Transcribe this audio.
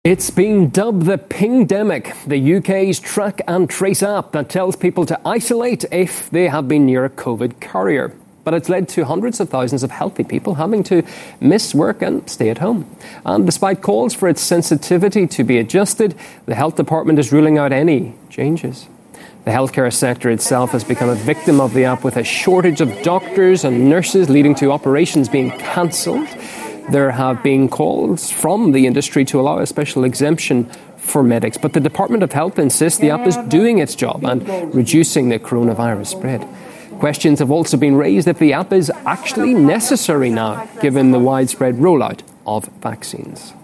It's been dubbed the Pingdemic, the UK's track and trace app that tells people to isolate if they have been near a COVID carrier. But it's led to hundreds of thousands of healthy people having to miss work and stay at home. And despite calls for its sensitivity to be adjusted, the Health Department is ruling out any changes. The healthcare sector itself has become a victim of the app, with a shortage of doctors and nurses leading to operations being cancelled. There have been calls from the industry to allow a special exemption for medics, but the Department of Health insists the app is doing its job and reducing the coronavirus spread. Questions have also been raised if the app is actually necessary now, given the widespread rollout of vaccines.